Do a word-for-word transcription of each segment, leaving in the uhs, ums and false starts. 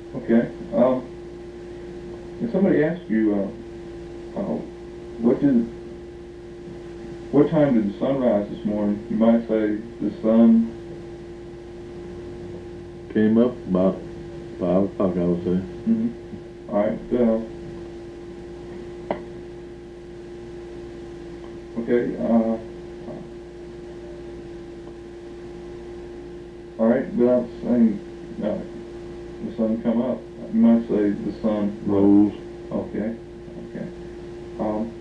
Okay. Um, if somebody asks you, uh, uh, what did, what time did the sun rise this morning? You might say the sun Came up about five o'clock, I would say. Mm-hmm. All right. Uh, okay. Uh, all right. Without saying uh, the sun come up, you might say the sun Rose. Okay. Okay. Um,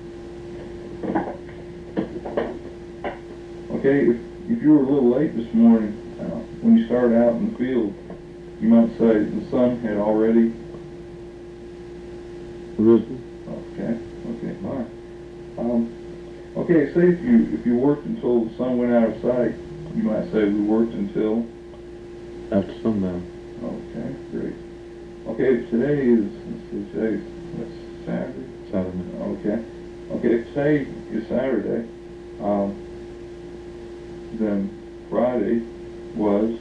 okay. If if you were a little late this morning, uh, when you started out in the field, you might say the sun had already Risen. Okay, okay, fine. Um, okay, say if you if you worked until the sun went out of sight, you might say we worked until. After sundown. Okay, great. Okay, if today is let's see, today's what's Saturday. Saturday. Okay, okay. If today is Saturday, um, then Friday was.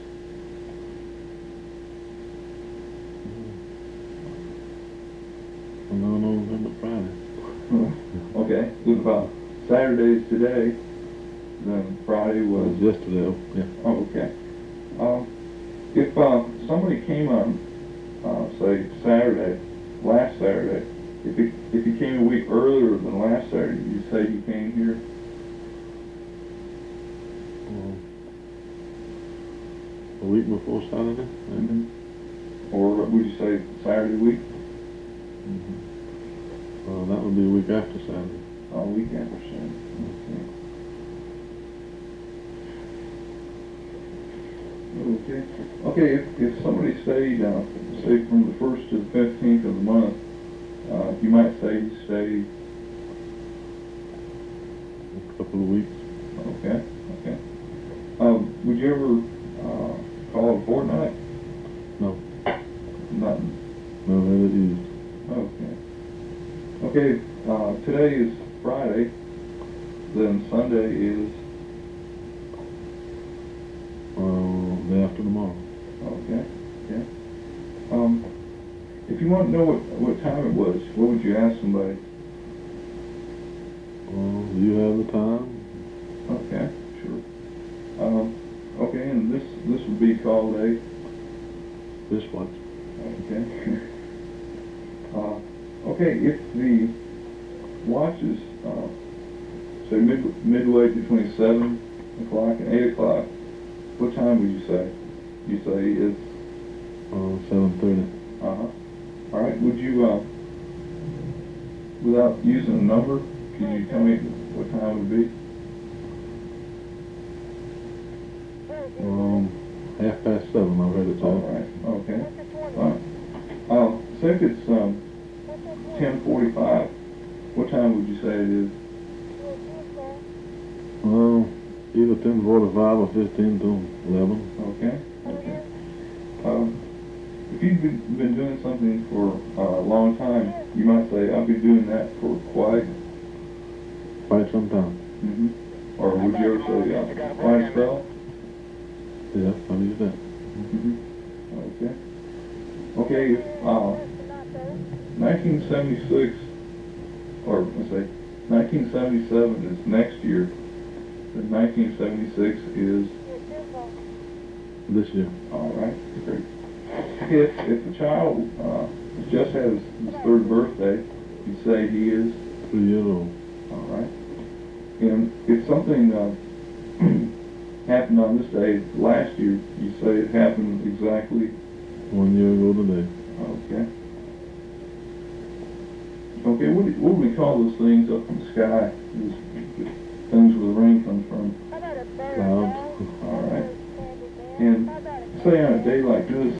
No, no, November Friday. Okay, if uh, Saturday is today, then Friday was. Was yesterday. Oh, yeah. Oh, okay. Um, if uh, somebody came on, uh, say Saturday, last Saturday, if he if he came a week earlier than last Saturday, you say he came here. Um, a week before Saturday. Mm-hmm. Or would you say Saturday week? Mm-hmm. Uh, that would be a week after Saturday. A week after Saturday. Okay. Okay. Okay. If if somebody stayed, uh, say from the first to the fifteenth of the month, uh, you might say he stayed. A couple of weeks. Okay. Okay. Um, would you ever uh, call it a fortnight? No. Nothing. No, that it is. Okay. Okay. Uh, today is Friday. Then Sunday is. Uh, day after tomorrow. Okay. Yeah. Um, if you want to know what what time it was, what would you ask somebody? Uh, do you have the time? Okay. Sure. Um, okay. And this this would be called a. Wristwatch. Okay. uh, okay. If the watch is uh, say mid midway between seven o'clock and eight o'clock, what time would you say? You say it's. Uh, seven thirty. Uh huh. All right. Would you, uh, without using a number, could you tell me what time it would be? Um, half past seven. I heard it All say. right. Okay. Fine. Uh, say if it's um, ten forty-five, what time would you say it is? Uh, either ten forty-five or fifteen to eleven. Okay. Okay. Um, if you've been, been doing something for uh, a long time, you might say, I've been doing that for quite. Quite some time. Mm-hmm. Or would you ever say, uh, quite a spell? Yeah, I'll use that. Mm-hmm. Okay. Okay, if uh, nineteen seventy-six, or let's say nineteen seventy-seven is next year, then nineteen seventy-six is. This year. All right, great. If if a child uh, just had his, his third birthday, you say he is. Three years old. All right. And if something uh, happened on this day last year, you say it happened exactly. One year ago today. Okay. Okay, what do, what do we call those things up in the sky? Those things where the rain comes from? Clouds. All right. And say on a day like this,